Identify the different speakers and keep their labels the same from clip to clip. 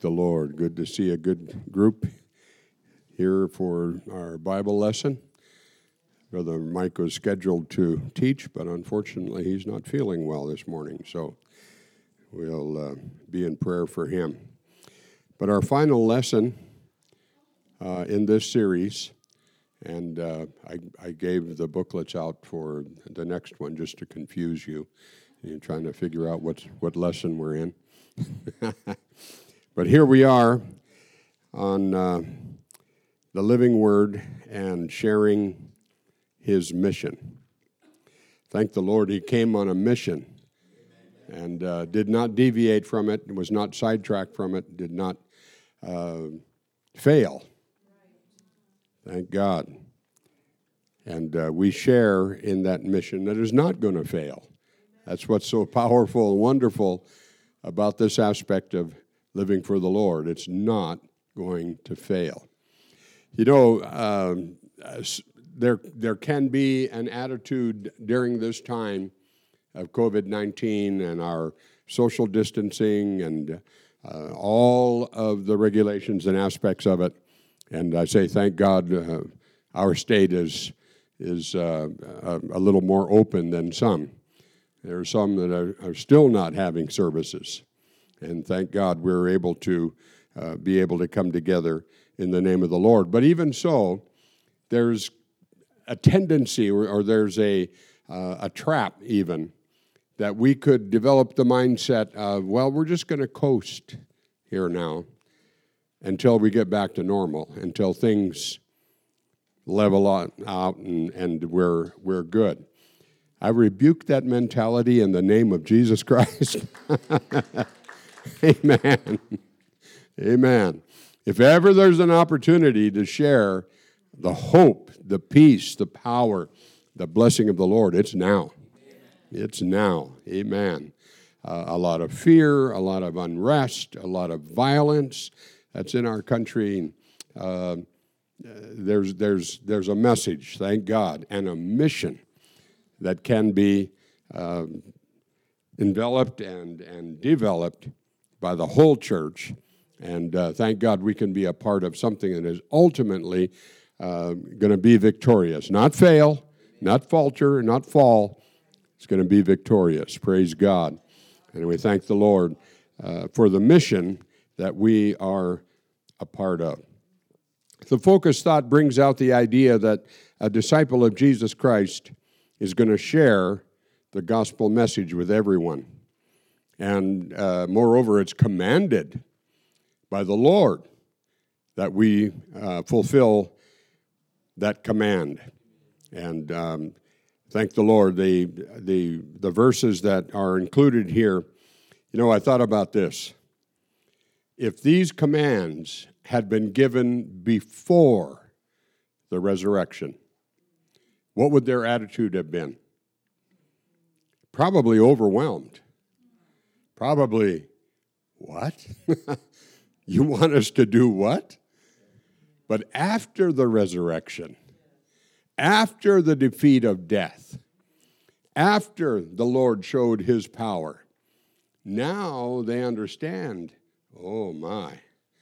Speaker 1: the Lord. Good to see a good group here for our Bible lesson. Brother Mike was scheduled to teach, but unfortunately he's not feeling well this morning, so we'll be in prayer for him. But our final lesson in this series, and I gave the booklets out for the next one just to confuse you. You're trying to figure out what lesson we're in. But here we are on the Living Word and sharing His mission. Thank the Lord, He came on a mission and did not deviate from it, was not sidetracked from it, did not fail. Thank God. And we share in that mission that is not going to fail. That's what's so powerful and wonderful about this aspect of living for the Lord. It's not going to fail. You know, there can be an attitude during this time of COVID-19 and our social distancing and all of the regulations and aspects of it. And I say, thank God, our state is a little more open than some. There are some that are still not having services. And thank God we're able to be able to come together in the name of the Lord. But even so, there's a tendency or there's a trap even that we could develop the mindset of, well, we're just going to coast here now until we get back to normal, until things level out and we're good. I rebuke that mentality in the name of Jesus Christ. Amen. Amen. If ever there's an opportunity to share the hope, the peace, the power, the blessing of the Lord, it's now. It's now. Amen. A lot of fear, a lot of unrest, a lot of violence that's in our country. There's a message, thank God, and a mission that can be enveloped and developed by the whole church. And thank God we can be a part of something that is ultimately going to be victorious. Not fail, not falter, not fall. It's going to be victorious. Praise God. And we thank the Lord for the mission that we are a part of. The focus thought brings out the idea that a disciple of Jesus Christ is going to share the gospel message with everyone. And moreover, it's commanded by the Lord that we fulfill that command. And thank the Lord, the verses that are included here, you know, I thought about this. If these commands had been given before the resurrection, what would their attitude have been? Probably overwhelmed. Probably, what? You want us to do what? But after the resurrection, after the defeat of death, after the Lord showed His power, now they understand, oh my,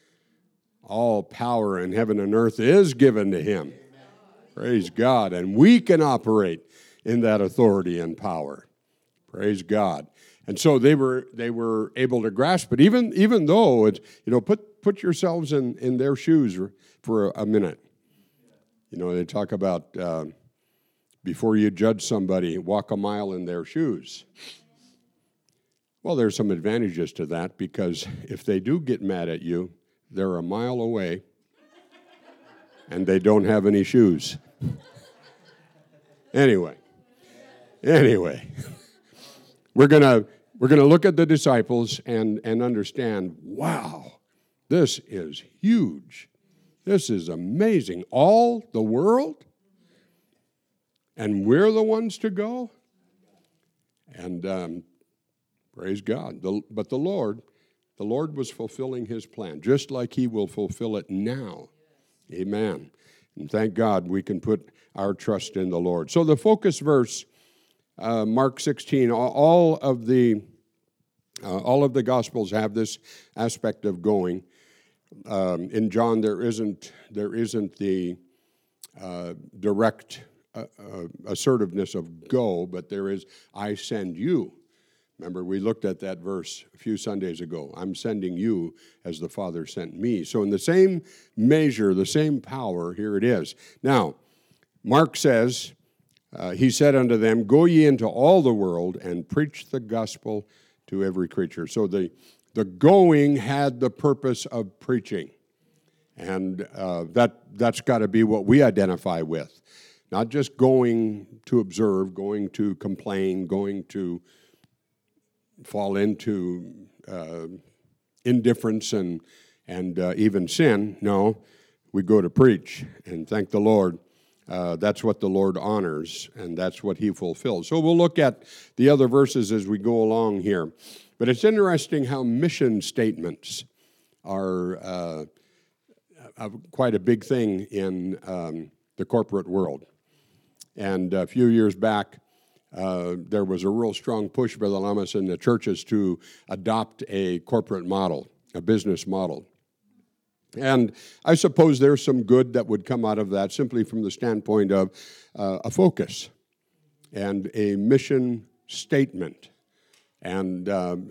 Speaker 1: all power in heaven and earth is given to Him. Praise God. And we can operate in that authority and power. Praise God. And so they were able to grasp it, even though it's, you know, put yourselves in their shoes for a minute. You know, they talk about before you judge somebody, walk a mile in their shoes. Well, there's some advantages to that, because if they do get mad at you, they're a mile away and they don't have any shoes. Anyway, we're gonna look at the disciples and understand, wow, this is huge. This is amazing. All the world, and we're the ones to go. And praise God. But the Lord was fulfilling His plan, just like He will fulfill it now. Amen. And thank God we can put our trust in the Lord. So the focus verse, Mark 16, all of the Gospels have this aspect of going. In John, there isn't the direct assertiveness of go, but there is, I send you. Remember, we looked at that verse a few Sundays ago. I'm sending you as the Father sent me. So in the same measure, the same power, here it is. Now, Mark says, he said unto them, go ye into all the world and preach the gospel to every creature. So the going had the purpose of preaching. And that's got to be what we identify with. Not just going to observe, going to complain, going to fall into indifference and even sin. No, we go to preach, and thank the Lord. That's what the Lord honors, and that's what he fulfills. So we'll look at the other verses as we go along here. But it's interesting how mission statements are quite a big thing in the corporate world. And a few years back, there was a real strong push, Brother Lamas, in the churches to adopt a corporate model, a business model. And I suppose there's some good that would come out of that simply from the standpoint of a focus and a mission statement. And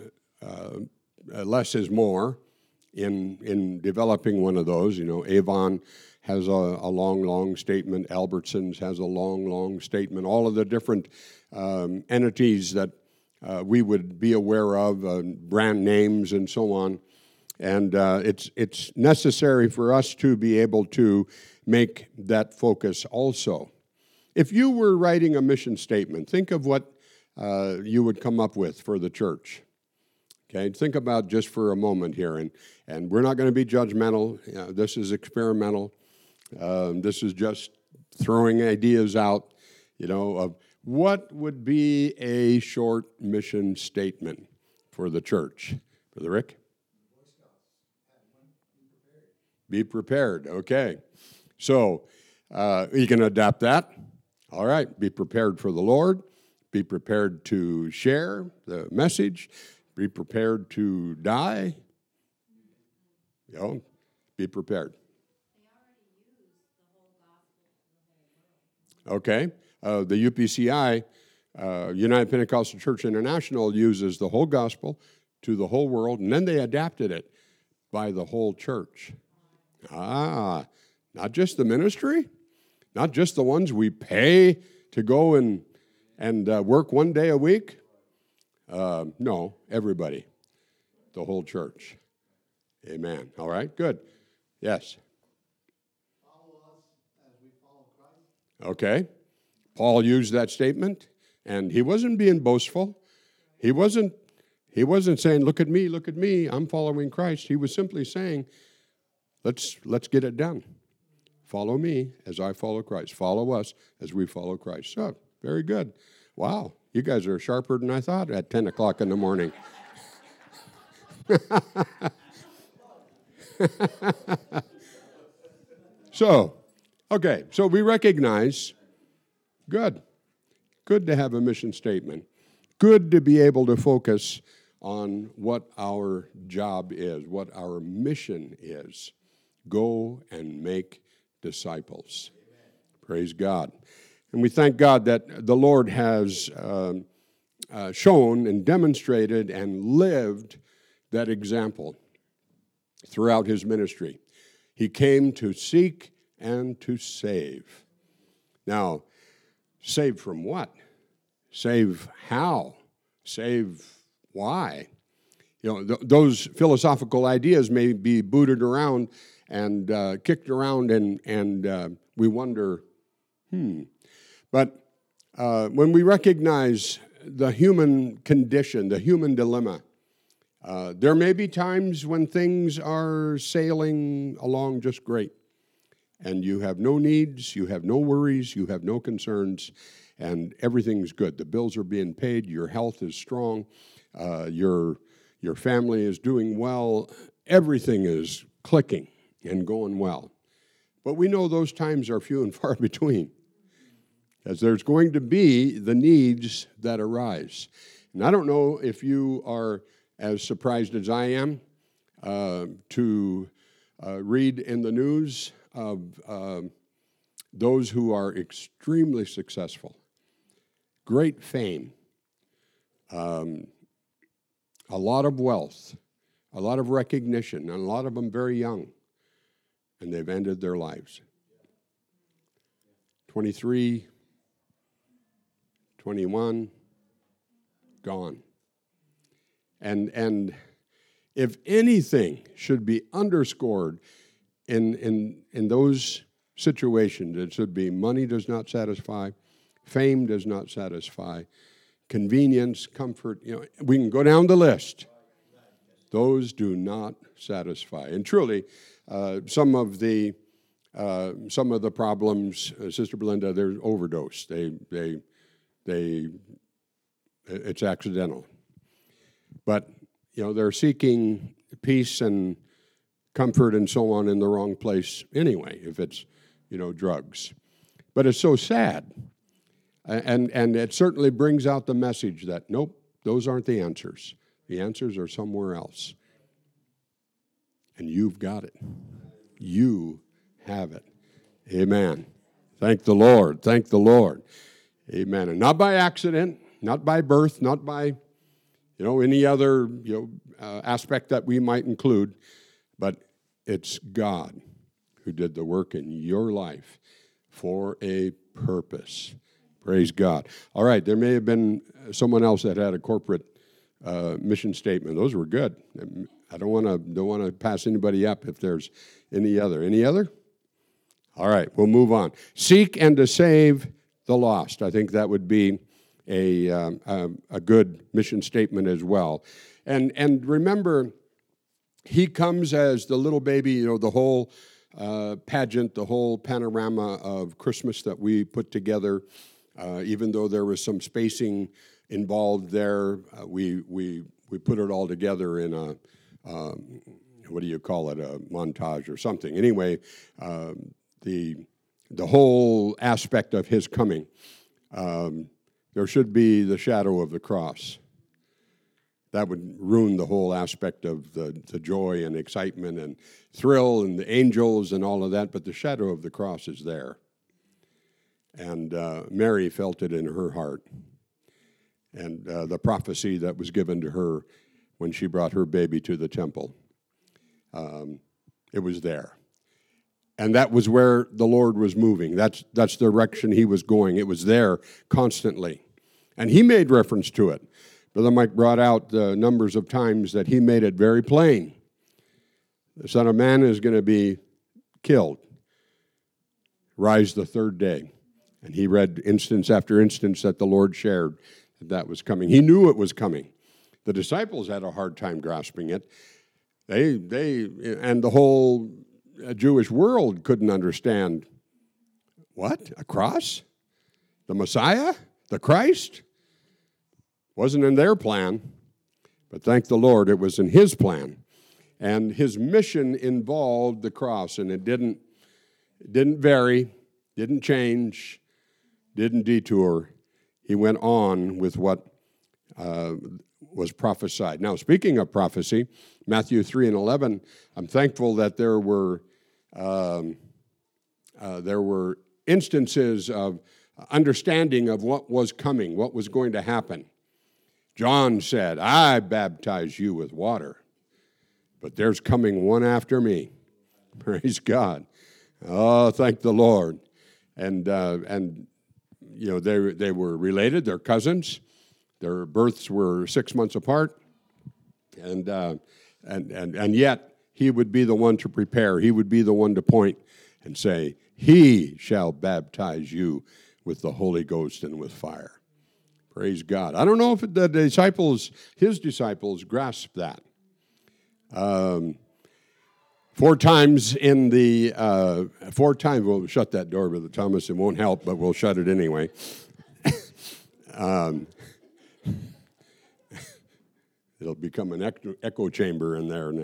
Speaker 1: less is more in developing one of those. You know, Avon has a long statement. Albertsons has a long statement. All of the different entities that we would be aware of, brand names and so on. And it's necessary for us to be able to make that focus also. If you were writing a mission statement, think of what you would come up with for the church. Okay, think about just for a moment here, and we're not going to be judgmental. This is experimental. This is just throwing ideas out, of what would be a short mission statement for the church. Brother Rick? Be prepared. Okay. So you can adapt that. All right. Be prepared for the Lord. Be prepared to share the message. Be prepared to die. Be prepared. Okay. The UPCI, United Pentecostal Church International, uses the whole gospel to the whole world, and then they adapted it by the whole church. Not just the ministry, not just the ones we pay to go and work one day a week. No, everybody, the whole church. Amen. All right, good. Yes.
Speaker 2: Follow us as we follow Christ.
Speaker 1: Okay. Paul used that statement, and he wasn't being boastful. He wasn't saying, look at me, I'm following Christ. He was simply saying, let's get it done. Follow me as I follow Christ. Follow us as we follow Christ. So, very good. Wow, you guys are sharper than I thought at 10 o'clock in the morning. So we recognize, good to have a mission statement. Good to be able to focus on what our job is, what our mission is. Go and make disciples. Amen. Praise God. And we thank God that the Lord has shown and demonstrated and lived that example throughout his ministry. He came to seek and to save. Now, save from what? Save how? Save why? Those philosophical ideas may be booted around and kicked around, and we wonder, But when we recognize the human condition, the human dilemma, there may be times when things are sailing along just great, and you have no needs, you have no worries, you have no concerns, and everything's good. The bills are being paid, your health is strong, your family is doing well, everything is clicking and going well. But we know those times are few and far between, as there's going to be the needs that arise. And I don't know if you are as surprised as I am to read in the news of those who are extremely successful, great fame, a lot of wealth, a lot of recognition, and a lot of them very young, and they've ended their lives. 23, 21, gone. And if anything should be underscored in those situations, it should be money does not satisfy, fame does not satisfy, convenience, comfort, we can go down the list. Those do not satisfy. And truly, some of the problems, Sister Belinda, they're overdose. It's accidental. But they're seeking peace and comfort and so on in the wrong place anyway. If it's drugs, but it's so sad, and it certainly brings out the message that nope, those aren't the answers. The answers are somewhere else. And you've got it. You have it. Amen. Thank the Lord. Thank the Lord. Amen. And not by accident, not by birth, not by, any other, aspect that we might include, but it's God who did the work in your life for a purpose. Praise God. All right, there may have been someone else that had a corporate mission statement. Those were good. I don't want to pass anybody up if there's any other. Any other? All right, we'll move on. Seek and to save the lost. I think that would be a good mission statement as well. And remember, he comes as the little baby. The whole pageant, the whole panorama of Christmas that we put together. Even though there was some spacing involved there, we put it all together in a what do you call it, a montage or something. Anyway, the whole aspect of his coming, there should be the shadow of the cross. That would ruin the whole aspect of the joy and excitement and thrill and the angels and all of that, but the shadow of the cross is there. And Mary felt it in her heart. And the prophecy that was given to her when she brought her baby to the temple, it was there. And that was where the Lord was moving. That's the direction he was going. It was there constantly. And he made reference to it. Brother Mike brought out the numbers of times that he made it very plain. The Son of Man is going to be killed, rise the third day. And he read instance after instance that the Lord shared that was coming. He knew it was coming. The disciples had a hard time grasping it. They and the whole Jewish world couldn't understand. What? A cross? The Messiah? The Christ? Wasn't in their plan, but thank the Lord it was in his plan. And his mission involved the cross, and it didn't vary, didn't change, didn't detour. He went on with what was prophesied. Now, speaking of prophecy, Matthew 3 and 11, I'm thankful that there were instances of understanding of what was coming, what was going to happen. John said, I baptize you with water, but there's coming one after me. Praise God. Oh, thank the Lord. And they were related, they're cousins. Their births were 6 months apart. And yet he would be the one to prepare. He would be the one to point and say, he shall baptize you with the Holy Ghost and with fire. Praise God. I don't know if his disciples grasped that. 4 times we'll shut that door, Brother Thomas. It won't help, but we'll shut it anyway. It'll become an echo chamber in there.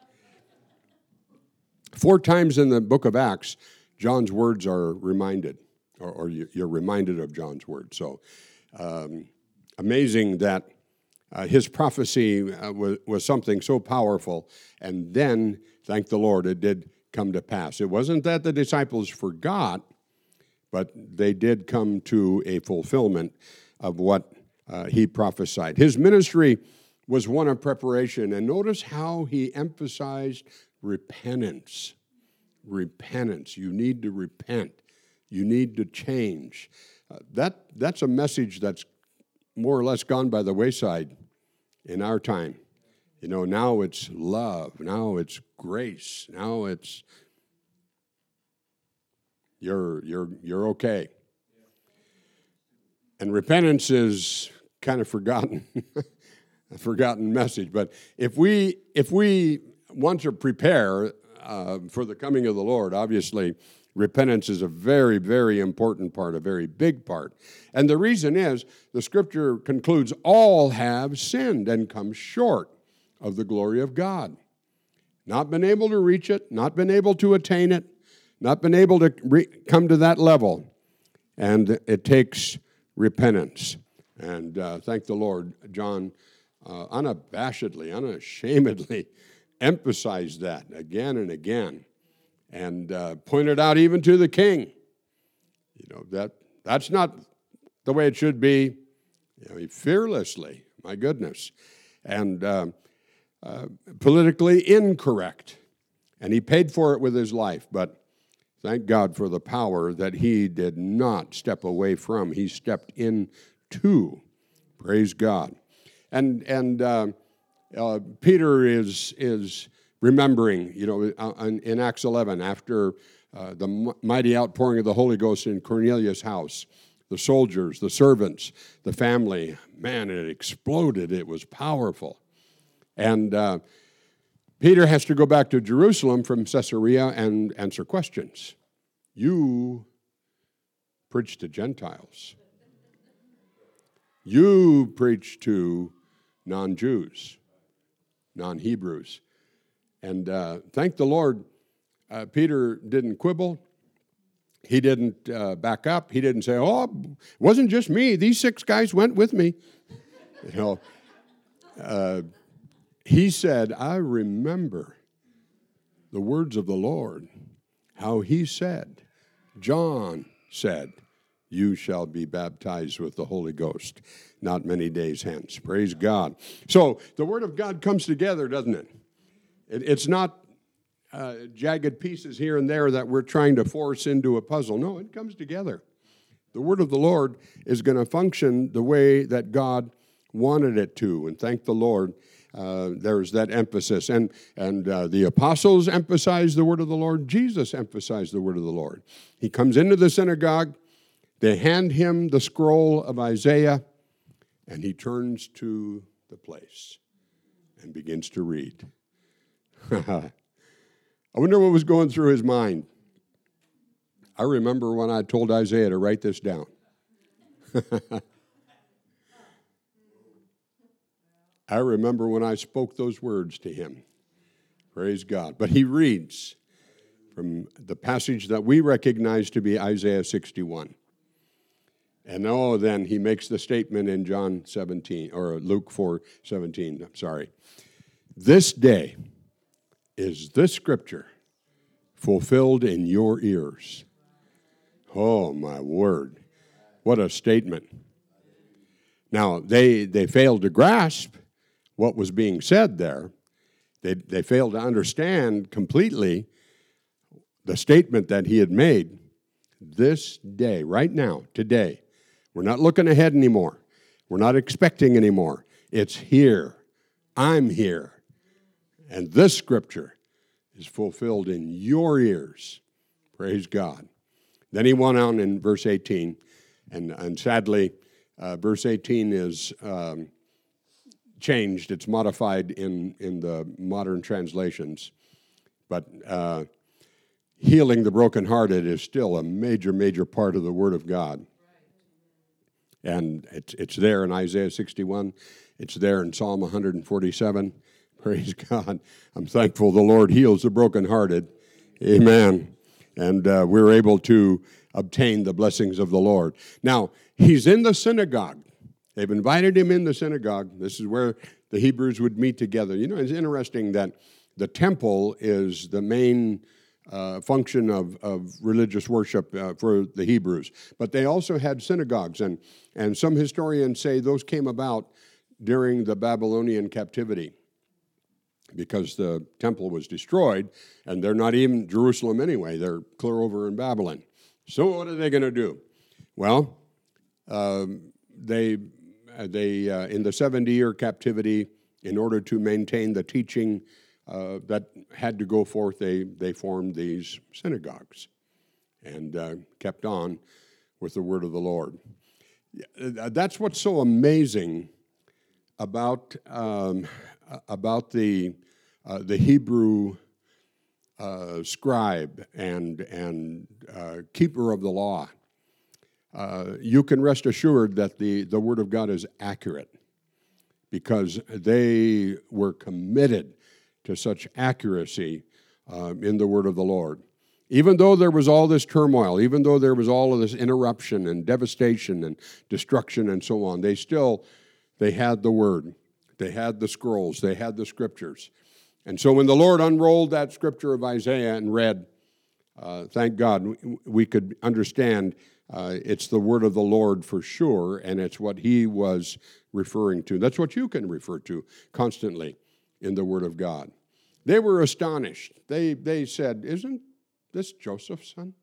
Speaker 1: 4 times in the book of Acts, John's words are reminded, or you're reminded of John's words. So amazing that his prophecy was something so powerful. And then, thank the Lord, it did come to pass. It wasn't that the disciples forgot, but they did come to a fulfillment of what he prophesied. His ministry was one of preparation, and notice how he emphasized repentance. Repentance. You need to repent. You need to change. That's a message that's more or less gone by the wayside in our time. You know, now it's love. Now it's grace. Now it's you're okay. And repentance is kind of forgotten, a forgotten message. But if we want to prepare for the coming of the Lord, obviously, repentance is a very, very important part, a very big part. And the reason is, the Scripture concludes, all have sinned and come short of the glory of God. Not been able to reach it, not been able to attain it, not been able to come to that level. And it takes repentance. And thank the Lord, John unabashedly, unashamedly emphasized that again and again. And pointed out even to the king, you know, that's not the way it should be. You know, fearlessly, my goodness, and politically incorrect. And he paid for it with his life, but thank God for the power that he did not step away from. He stepped into. Praise God. And Peter is remembering, you know, in Acts 11, after the mighty outpouring of the Holy Ghost in Cornelius' house, the soldiers, the servants, the family, man, it exploded. It was powerful. And Peter has to go back to Jerusalem from Caesarea and answer questions. You preach to Gentiles. You preach to non-Jews, non-Hebrews. And thank the Lord, Peter didn't quibble. He didn't back up. He didn't say, oh, it wasn't just me. These 6 guys went with me. You know, he said, I remember the words of the Lord, how he said, John said, you shall be baptized with the Holy Ghost not many days hence. Praise God. So the Word of God comes together, doesn't it? It's not jagged pieces here and there that we're trying to force into a puzzle. No, it comes together. The Word of the Lord is going to function the way that God wanted it to. And thank the Lord, there's that emphasis. And the apostles emphasized the Word of the Lord. Jesus emphasized the Word of the Lord. He comes into the synagogue. They hand him the scroll of Isaiah, and he turns to the place and begins to read. I wonder what was going through his mind. I remember when I told Isaiah to write this down. I remember when I spoke those words to him. Praise God. But he reads from the passage that we recognize to be Isaiah 61. And then he makes the statement in John 17, or Luke 4:17, I'm sorry. This day is this scripture fulfilled in your ears. Oh, my word. What a statement. Now, they failed to grasp what was being said there. They failed to understand completely the statement that he had made. This day, right now, today, we're not looking ahead anymore. We're not expecting anymore. It's here. I'm here. And this scripture is fulfilled in your ears. Praise God. Then he went on in verse 18, and sadly, verse 18 is changed. It's modified in the modern translations. But healing the brokenhearted is still a major, major part of the Word of God. And it's there in Isaiah 61. It's there in Psalm 147. Praise God. I'm thankful the Lord heals the brokenhearted. Amen. And we're able to obtain the blessings of the Lord. Now, he's in the synagogue. They've invited him in the synagogue. This is where the Hebrews would meet together. You know, it's interesting that the temple is the main function of religious worship for the Hebrews. But they also had synagogues, and some historians say those came about during the Babylonian captivity because the temple was destroyed, and they're not even Jerusalem anyway. They're clear over in Babylon. So what are they going to do? Well, they in the 70-year captivity, in order to maintain the teaching that had to go forth, they formed these synagogues and kept on with the word of the Lord. That's what's so amazing about the Hebrew scribe and keeper of the law. You can rest assured that the Word of God is accurate because they were committed to such accuracy in the Word of the Lord. Even though there was all this turmoil, even though there was all of this interruption and devastation and destruction and so on, they had the Word. They had the scrolls. They had the Scriptures. And so when the Lord unrolled that Scripture of Isaiah and read, thank God, we could understand it's the word of the Lord for sure, and it's what he was referring to. That's what you can refer to constantly in the Word of God. They were astonished. They said, "Isn't this Joseph's son?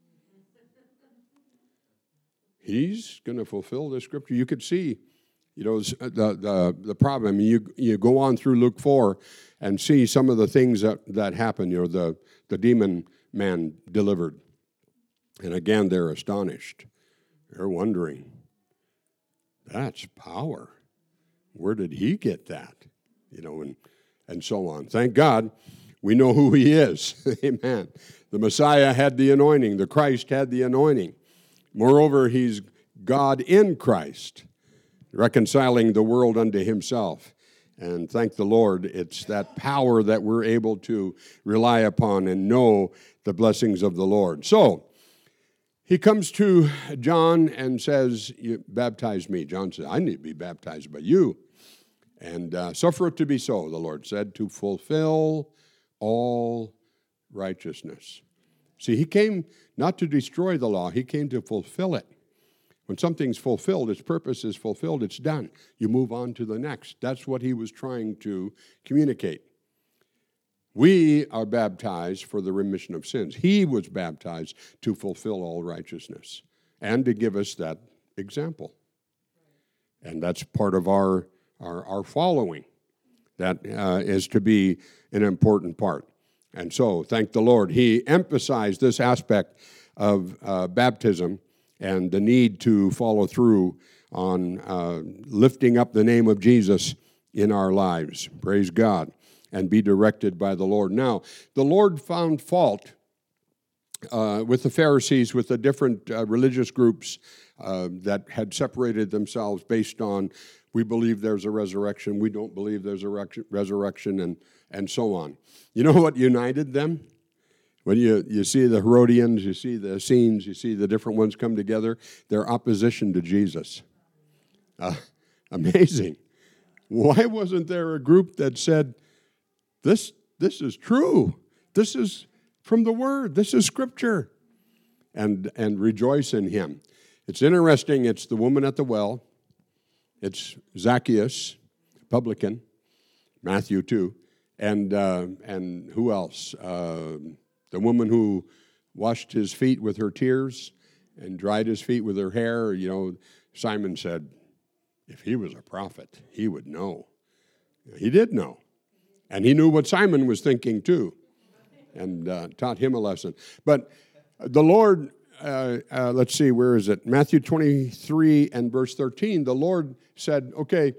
Speaker 1: He's going to fulfill this scripture." You could see, you know, the problem. I mean, you go on through Luke 4 and see some of the things that happen. You know, the demon man delivered. And again, they're astonished. They're wondering, that's power. Where did he get that? You know, and so on. Thank God we know who he is. Amen. The Messiah had the anointing. The Christ had the anointing. Moreover, he's God in Christ, reconciling the world unto himself. And thank the Lord, it's that power that we're able to rely upon and know the blessings of the Lord. So, he comes to John and says, "You baptize me." John says, "I need to be baptized by you." And suffer it to be so, the Lord said, to fulfill all righteousness. See, he came not to destroy the law, he came to fulfill it. When something's fulfilled, its purpose is fulfilled, it's done. You move on to the next. That's what he was trying to communicate. We are baptized for the remission of sins. He was baptized to fulfill all righteousness and to give us that example. And that's part of our following. That is to be an important part. And so, thank the Lord, he emphasized this aspect of baptism and the need to follow through on lifting up the name of Jesus in our lives. Praise God. And be directed by the Lord. Now, the Lord found fault with the Pharisees, with the different religious groups that had separated themselves based on, we believe there's a resurrection, we don't believe there's a resurrection, and so on. You know what united them? When you see the Herodians, you see the Essenes, you see the different ones come together, their opposition to Jesus. Amazing. Why wasn't there a group that said, This is true. This is from the Word. This is Scripture. And rejoice in Him. It's interesting. It's the woman at the well. It's Zacchaeus, publican, Matthew 2. And who else? The woman who washed his feet with her tears and dried his feet with her hair. You know, Simon said, if he was a prophet, he would know. He did know. And he knew what Simon was thinking too, and taught him a lesson. But the Lord, let's see, where is it? Matthew 23 and verse 13, the Lord said, okay,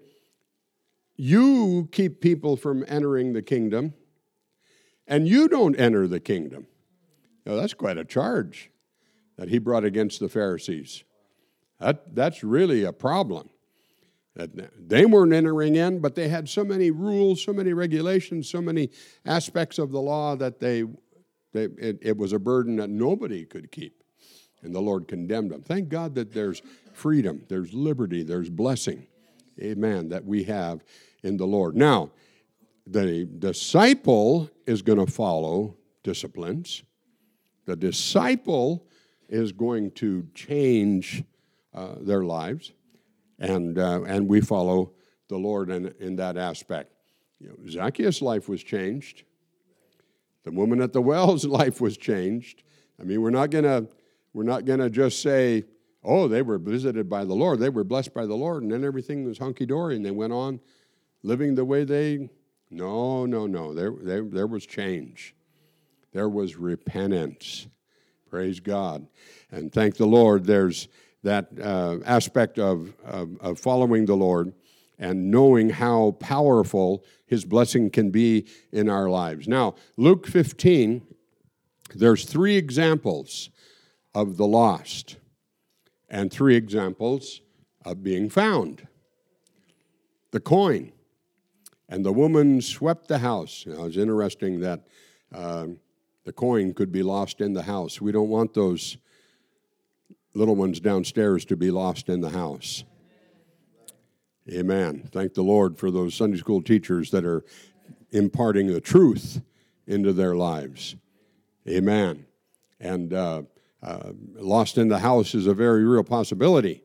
Speaker 1: you keep people from entering the kingdom, and you don't enter the kingdom. Now, that's quite a charge that he brought against the Pharisees. That's really a problem. That they weren't entering in, but they had so many rules, so many regulations, so many aspects of the law that it was a burden that nobody could keep. and the Lord condemned them. Thank God that there's freedom, there's liberty, there's blessing, amen, that we have in the Lord. Now, the disciple is going to follow disciplines. The disciple is going to change their lives, and we follow the Lord in that aspect. Zacchaeus' life was changed. The woman at the well's life was changed. I mean, we're not gonna just say, oh, they were visited by the Lord, they were blessed by the Lord, and then everything was hunky dory, and they went on living the way they. No. There was change. There was repentance. Praise God, and thank the Lord. There's that aspect of following the Lord and knowing how powerful His blessing can be in our lives. Now, Luke 15, there's 3 examples of the lost and 3 examples of being found. The coin, and the woman swept the house. Now, it's interesting that the coin could be lost in the house. We don't want those little ones downstairs to be lost in the house. Amen. Thank the Lord for those Sunday school teachers that are imparting the truth into their lives. Amen. And lost in the house is a very real possibility.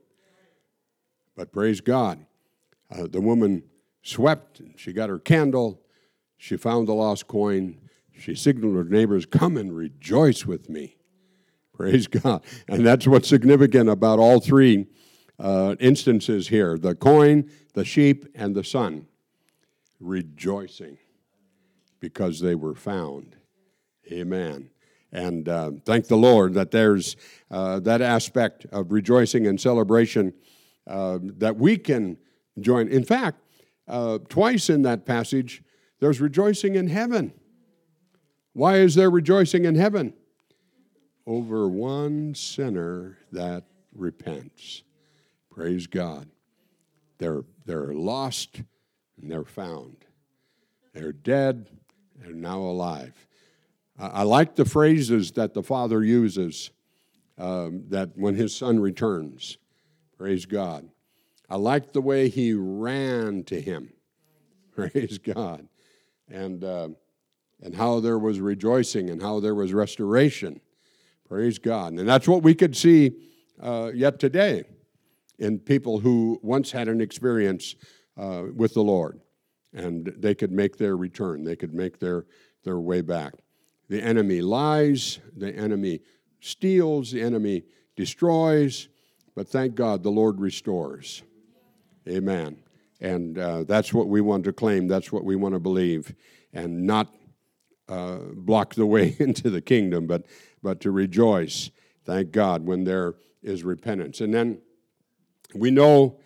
Speaker 1: But praise God. The woman swept. She got her candle. She found the lost coin. She signaled her neighbors, come and rejoice with me. Praise God. And that's what's significant about all 3 instances here, the coin, the sheep, and the son, rejoicing because they were found. Amen. And thank the Lord that there's that aspect of rejoicing and celebration that we can join. In fact, twice in that passage, there's rejoicing in heaven. Why is there rejoicing in heaven? Over one sinner that repents. Praise God. They're lost and they're found. They're dead and now alive. I like the phrases that the Father uses that when His Son returns. Praise God. I like the way He ran to Him. Praise God. And how there was rejoicing and how there was restoration. Praise God. And that's what we could see yet today in people who once had an experience with the Lord, and they could make their return. They could make their way back. The enemy lies, the enemy steals, the enemy destroys, but thank God the Lord restores. Amen. And that's what we want to claim. That's what we want to believe, and not block the way into the kingdom, but to rejoice, thank God, when there is repentance. And then we know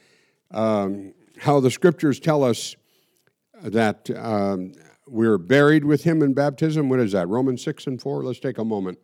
Speaker 1: how the Scriptures tell us that we're buried with Him in baptism. What is that, Romans 6 and 4? Let's take a moment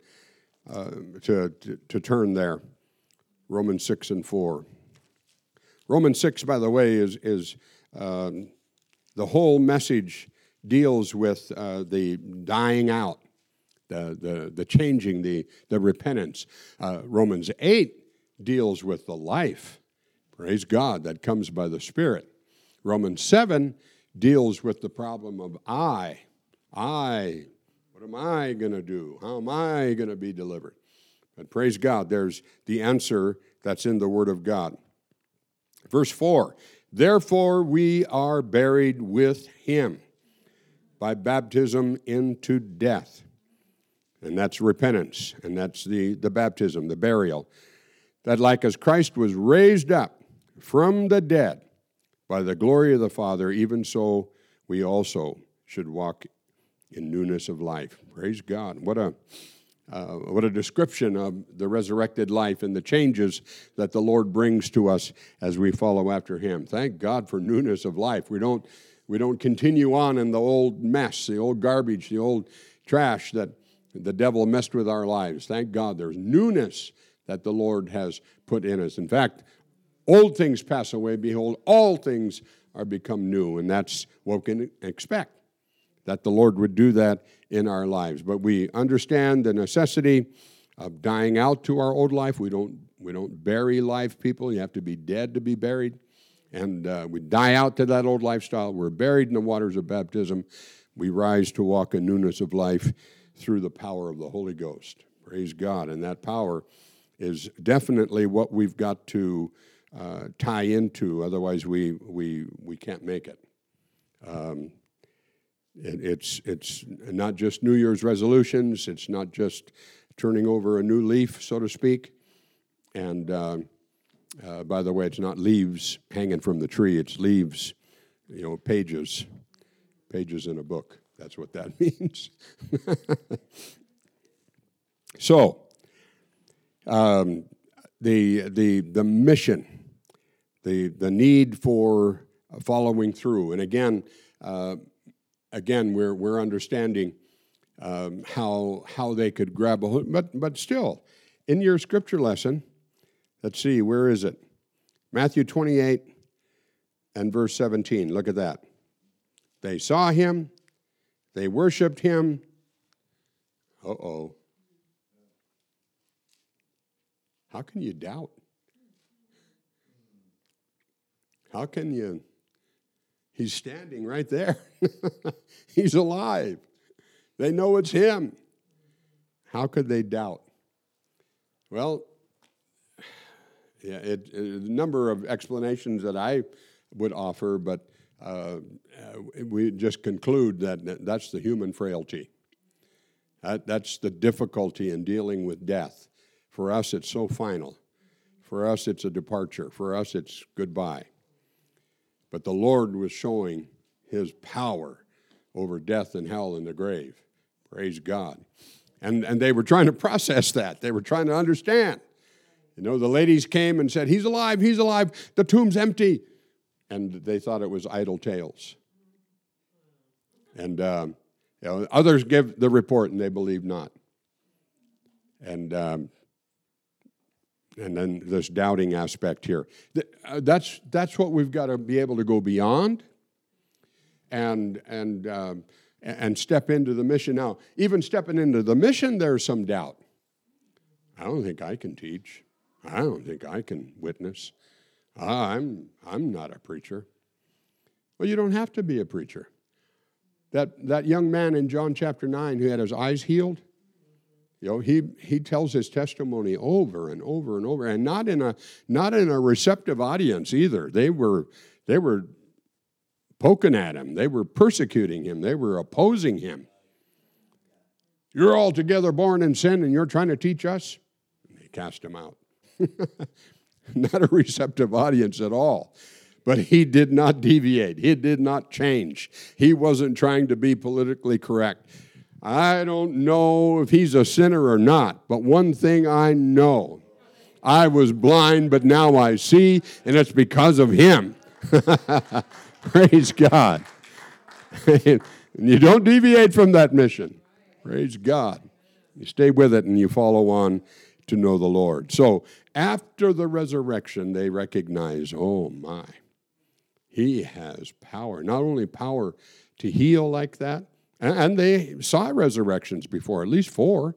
Speaker 1: to turn there. Romans 6 and 4. Romans 6, by the way, is the whole message deals with the dying out, the changing, the repentance. Romans 8 deals with the life, praise God, that comes by the Spirit. Romans 7 deals with the problem of I. What am I going to do? How am I going to be delivered? But praise God, there's the answer that's in the Word of God. Verse 4, therefore we are buried with Him by baptism into death. And that's repentance, and that's the baptism, the burial. That like as Christ was raised up from the dead by the glory of the Father, even so we also should walk in newness of life. Praise God. What a description of the resurrected life and the changes that the Lord brings to us as we follow after Him. Thank God for newness of life. We don't continue on in the old mess, the old garbage, the old trash that the devil messed with our lives. Thank God there's newness that the Lord has put in us. In fact, old things pass away. Behold, all things are become new. And that's what we can expect, that the Lord would do that in our lives. But we understand the necessity of dying out to our old life. We don't bury life, people. You have to be dead to be buried. And we die out to that old lifestyle. We're buried in the waters of baptism. We rise to walk in newness of life through the power of the Holy Ghost. Praise God. And that power is definitely what we've got to tie into. Otherwise, we can't make it. It's not just New Year's resolutions. It's not just turning over a new leaf, so to speak. And by the way, it's not leaves hanging from the tree. It's leaves, pages in a book. That's what that means. So, the mission, the need for following through, and again, we're understanding how they could grab a hold, but still, in your scripture lesson, let's see, where is it? Matthew 28 and verse 17. Look at that. They saw him, they worshiped him. Uh-oh. How can you doubt? How can you? He's standing right there. He's alive. They know it's him. How could they doubt? Well, yeah, a number of explanations that I would offer, but we just conclude that that's the human frailty. That's the difficulty in dealing with death. For us, it's so final. For us, it's a departure. For us, it's goodbye. But the Lord was showing his power over death and hell and the grave. Praise God. And they were trying to process that. They were trying to understand. The ladies came and said, he's alive, the tomb's empty. And they thought it was idle tales. And others give the report and they believe not. And then this doubting aspect here. That's what we've got to be able to go beyond and step into the mission. Now, even stepping into the mission, there's some doubt. I don't think I can teach. I don't think I can witness. I'm not a preacher. Well, you don't have to be a preacher. That young man in John chapter 9 who had his eyes healed, he tells his testimony over and over and over, and not in a receptive audience either. They were poking at him. They were persecuting him. They were opposing him. You're altogether born in sin, and you're trying to teach us? They cast him out. Not a receptive audience at all. But he did not deviate. He did not change. He wasn't trying to be politically correct. I don't know if he's a sinner or not, but one thing I know, I was blind, but now I see, and it's because of him. Praise God. And you don't deviate from that mission. Praise God. You stay with it and you follow on to know the Lord. So after the resurrection, they recognize, oh my, he has power. Not only power to heal like that, and they saw resurrections before, at least 4.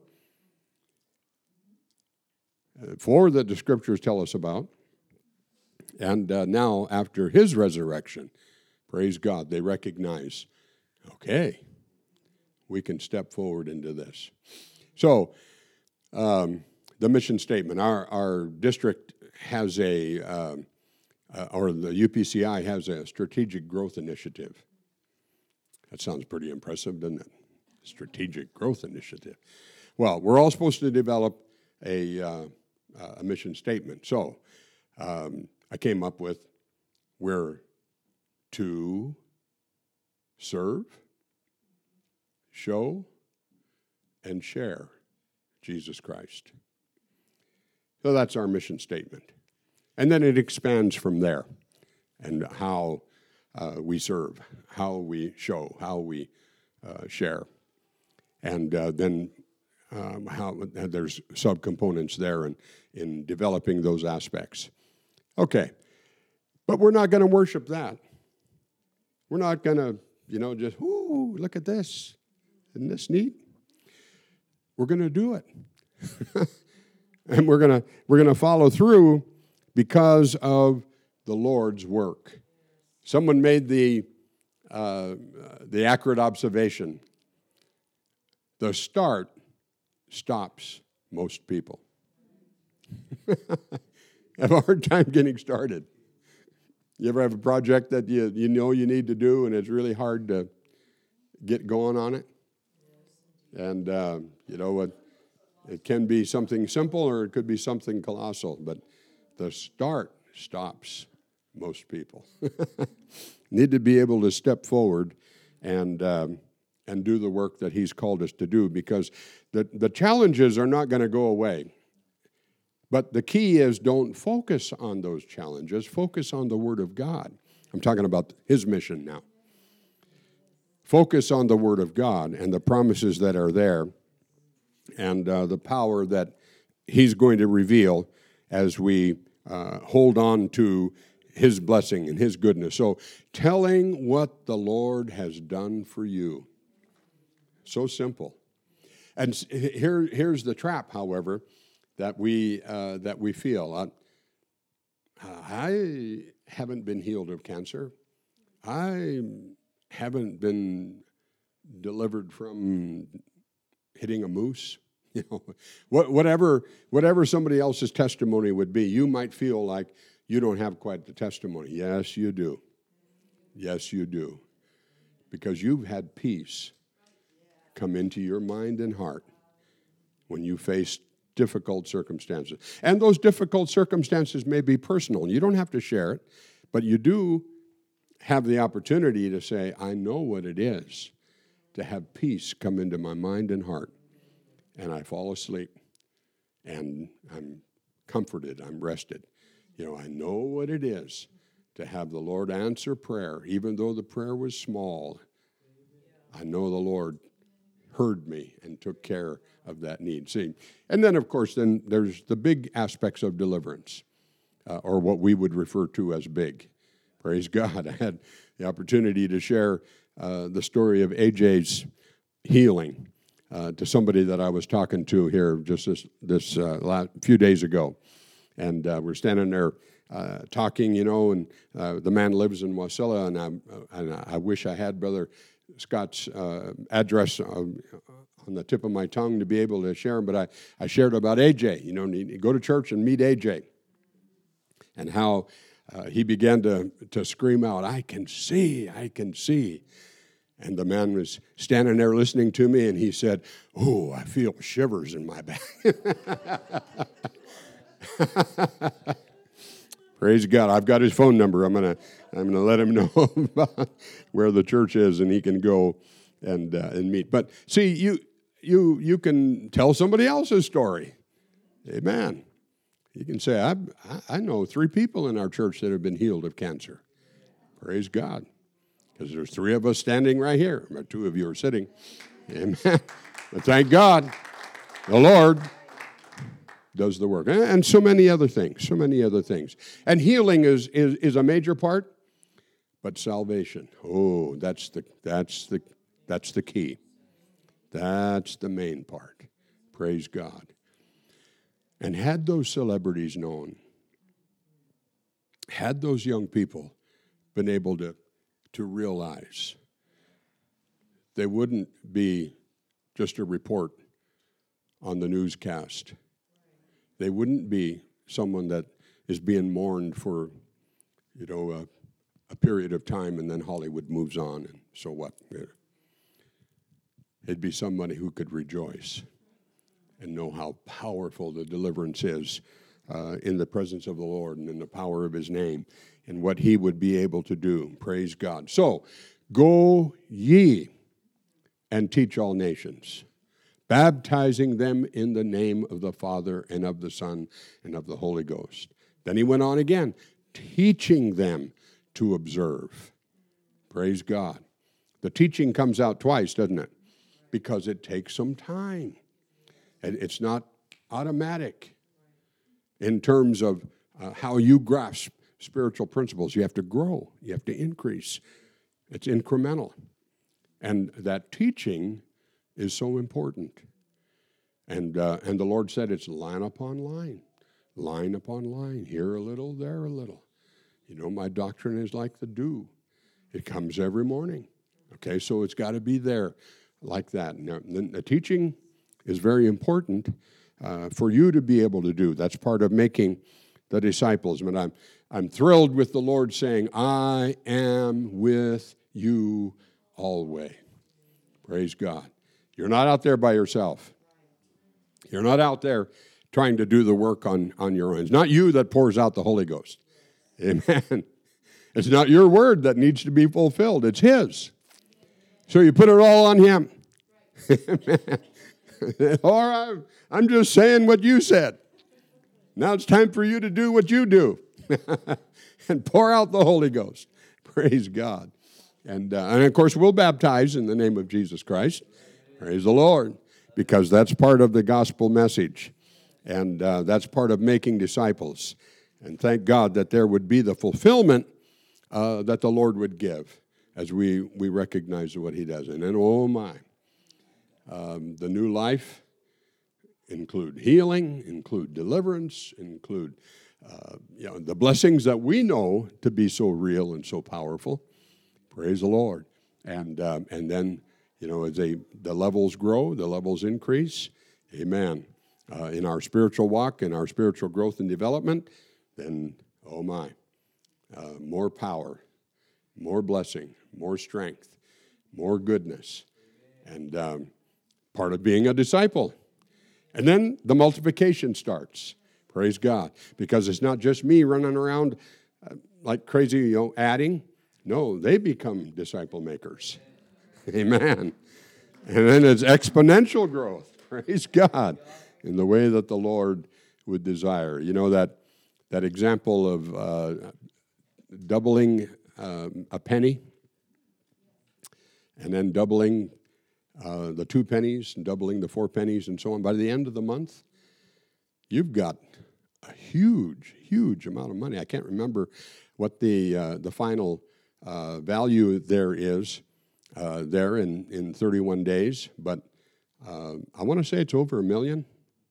Speaker 1: 4 that the scriptures tell us about. And now, after his resurrection, praise God, they recognize, okay, we can step forward into this. So, the mission statement, our district has or the UPCI has a strategic growth initiative. That sounds pretty impressive, doesn't it? Strategic growth initiative. Well, we're all supposed to develop a mission statement. So I came up with we're to serve, show, and share Jesus Christ. So that's our mission statement. And then it expands from there and how we serve, how we show, how we share. And then how there's subcomponents there in developing those aspects. Okay, but we're not going to worship that. We're not going to, just, ooh, look at this. Isn't this neat? We're going to do it. And we're gonna follow through because of the Lord's work. Someone made the accurate observation. The start stops most people. Have a hard time getting started. You ever have a project that you know you need to do and it's really hard to get going on it? And you know what? It can be something simple or it could be something colossal, but the start stops most people. Need to be able to step forward and do the work that He's called us to do, because the challenges are not going to go away. But the key is, don't focus on those challenges. Focus on the Word of God. I'm talking about His mission now. Focus on the Word of God and the promises that are there, and the power that He's going to reveal as we hold on to His blessing and His goodness. So, telling what the Lord has done for you. So simple. And here's the trap, however, that we feel. I haven't been healed of cancer. I haven't been delivered from hitting a moose. You know, whatever somebody else's testimony would be, you might feel like you don't have quite the testimony. Yes, you do. Yes, you do. Because you've had peace come into your mind and heart when you face difficult circumstances. And those difficult circumstances may be personal. You don't have to share it, but you do have the opportunity to say, I know what it is to have peace come into my mind and heart. And I fall asleep, and I'm comforted, I'm rested. You know, I know what it is to have the Lord answer prayer, even though the prayer was small. I know the Lord heard me and took care of that need. See, and then, of course, then there's the big aspects of deliverance, or what we would refer to as big. Praise God. I had the opportunity to share the story of AJ's healing to somebody that I was talking to here just this last few days ago. And we're standing there talking, you know, and the man lives in Wasilla, and I wish I had Brother Scott's address on the tip of my tongue to be able to share him, but I shared about AJ, you know, you go to church and meet AJ, and how he began to scream out, I can see. And the man was standing there listening to me, and he said, oh, I feel shivers in my back. Praise God. I've got his phone number. I'm gonna let him know about where the church is, and he can go and meet. But see, you can tell somebody else's story. Amen. You can say, I know 3 people in our church that have been healed of cancer. Praise God. Because there's 3 of us standing right here. 2 of you are sitting. Amen. But thank God, the Lord does the work. And so many other things. And healing is a major part, but salvation, oh, that's the key. That's the main part. Praise God. And had those celebrities known, had those young people been able to realize, they wouldn't be just a report on the newscast. They wouldn't be someone that is being mourned for, you know, a period of time, and then Hollywood moves on, and so what? It'd be somebody who could rejoice and know how powerful the deliverance is in the presence of the Lord and in the power of His name and what He would be able to do. Praise God. So, go ye and teach all nations, baptizing them in the name of the Father and of the Son and of the Holy Ghost. Then He went on again, teaching them to observe. Praise God. The teaching comes out twice, doesn't it? Because it takes some time. And it's not automatic in terms of how you grasp spiritual principles. You have to grow. You have to increase. It's incremental. And that teaching is so important. And the Lord said it's line upon line upon line, here a little, there a little. You know, my doctrine is like the dew. It comes every morning. Okay, so it's got to be there like that. Now, the teaching is very important for you to be able to do. That's part of making the disciples. But I'm thrilled with the Lord saying, I am with you always. Praise God. You're not out there by yourself. You're not out there trying to do the work on your own. It's not you that pours out the Holy Ghost. Amen. It's not your word that needs to be fulfilled. It's His. So you put it all on Him. Amen. Or I'm just saying what you said. Now it's time for you to do what you do and pour out the Holy Ghost. Praise God. And of course, we'll baptize in the name of Jesus Christ. Praise the Lord. Because that's part of the gospel message. And that's part of making disciples. And thank God that there would be the fulfillment that the Lord would give as we recognize what He does. And then, oh my, the new life include healing, include deliverance, include the blessings that we know to be so real and so powerful. Praise the Lord. And then, as the levels grow, the levels increase. Amen. In our spiritual walk, in our spiritual growth and development, then, oh my, more power, more blessing, more strength, more goodness, and part of being a disciple. And then the multiplication starts. Praise God. Because it's not just me running around like crazy, adding. No, they become disciple makers. Amen. And then it's exponential growth. Praise God. In the way that the Lord would desire. You know that example of doubling a penny and then doubling the 2 pennies and doubling the 4 pennies and so on. By the end of the month, you've got a huge, huge amount of money. I can't remember what the final value there is there in 31 days, but I want to say it's over $1 million.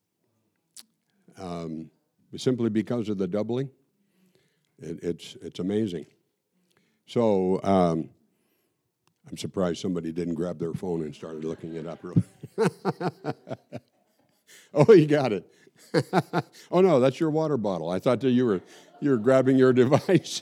Speaker 1: Simply because of the doubling. It's amazing. So I'm surprised somebody didn't grab their phone and started looking it up. Oh, you got it. Oh no, that's your water bottle. I thought that you were grabbing your device.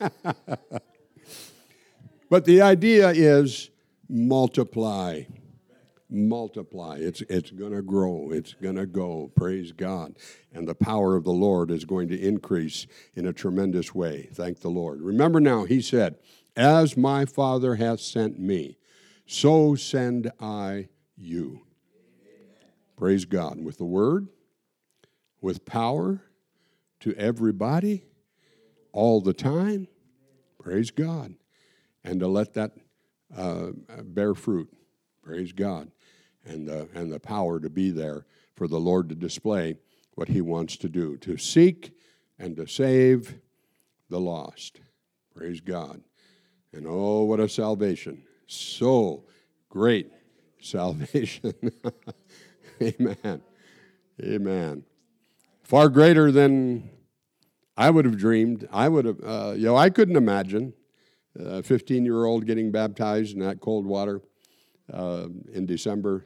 Speaker 1: But the idea is multiply. Multiply. It's going to grow. It's going to go. Praise God. And the power of the Lord is going to increase in a tremendous way. Thank the Lord. Remember now, He said, as my Father hath sent me, so send I you. Praise God. With the word, with power to everybody, all the time. Praise God. And to let that bear fruit. Praise God. And the power to be there for the Lord to display what He wants to do, to seek and to save the lost. Praise God. And oh, what a salvation. So great salvation. Amen. Amen. Far greater than I would have dreamed. I would have, I couldn't imagine a 15-year-old getting baptized in that cold water. In December,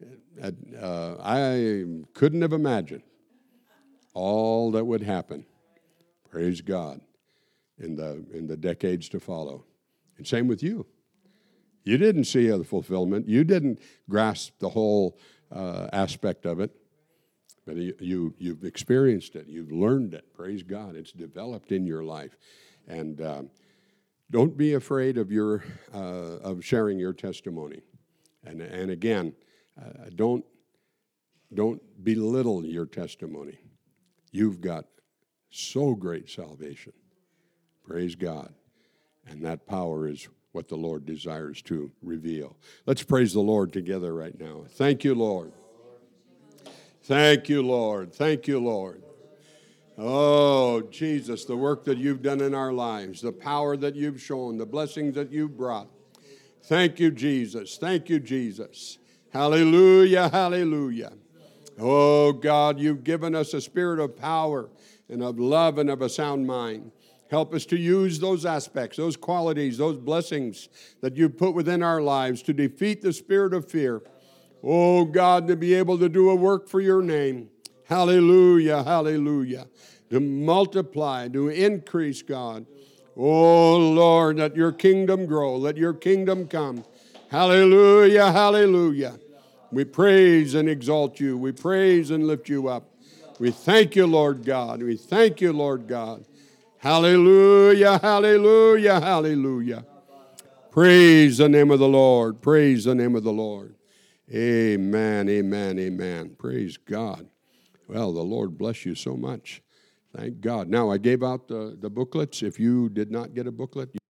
Speaker 1: I couldn't have imagined all that would happen. Praise God, in the decades to follow. And same with you. You didn't see the fulfillment. You didn't grasp the whole aspect of it, but you've experienced it. You've learned it. Praise God. It's developed in your life, and don't be afraid of sharing your testimony. And again, don't belittle your testimony. You've got so great salvation. Praise God. And that power is what the Lord desires to reveal. Let's praise the Lord together right now. Thank you, Lord. Thank you, Lord. Thank you, Lord. Oh, Jesus, the work that you've done in our lives, the power that you've shown, the blessings that you've brought. Thank you, Jesus. Thank you, Jesus. Hallelujah, hallelujah. Oh, God, you've given us a spirit of power and of love and of a sound mind. Help us to use those aspects, those qualities, those blessings that you put within our lives to defeat the spirit of fear. Oh, God, to be able to do a work for your name. Hallelujah, hallelujah. To multiply, to increase, God. Oh, Lord, let your kingdom grow. Let your kingdom come. Hallelujah, hallelujah. We praise and exalt you. We praise and lift you up. We thank you, Lord God. We thank you, Lord God. Hallelujah, hallelujah, hallelujah. Praise the name of the Lord. Praise the name of the Lord. Amen, amen, amen. Praise God. Well, the Lord bless you so much. Thank God. Now, I gave out the booklets. If you did not get a booklet,